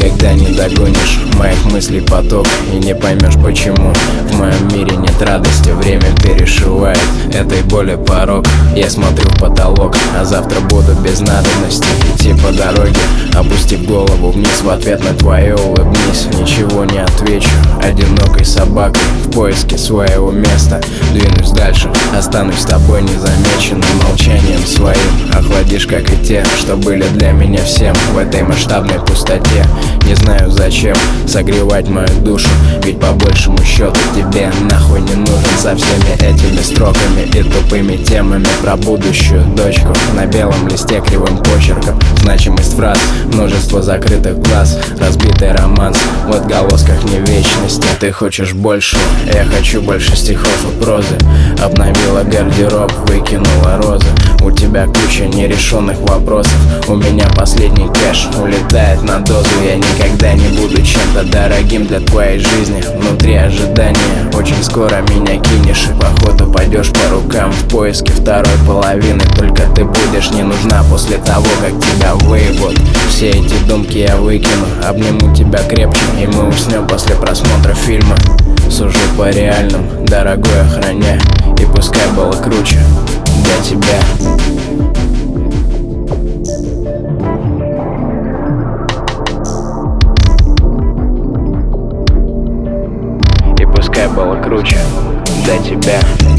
никогда не догонишь моих мыслей поток, и не поймешь почему в моем мире нет радости. Время перешивает этой боли порог. Я смотрю в потолок, а завтра буду без надобности идти по дороге, опустив голову вниз. В ответ на твое улыбнись, ничего не отвечу. Одинокой собакой в поиске своего места двинусь дальше, останусь с тобой незамеченным молчанием своим. Охладишь, как и те, что были для меня всем в этой масштабной пустоте. Не знаю зачем согревать мою душу, ведь по большему счету тебе нахуй не нужен со всеми этими строками и тупыми темами про будущую дочку. На белом листе кривым почерком значимость фраз, множество закрытых глаз, разбитый романс в отголосках не вечности. Ты хочешь больше, я хочу больше стихов и прозы. Обновила гардероб, выкинула розы. У тебя куча нерешенных вопросов, у меня последний кэш улетает на дозу. Я никогда не буду чем-то дорогим для твоей жизни. Внутри ожидания, очень скоро меня кинешь и походу пойдешь по рукам в поиске второй половины. Только ты будешь не нужна после того, как тебя выебут. Все эти думки я выкину, обниму тебя крепче, и мы уснем после просмотра фильма. Сужу по реальным, дорогой, охраняй, и пускай было круче для тебя. И пускай было круче для тебя.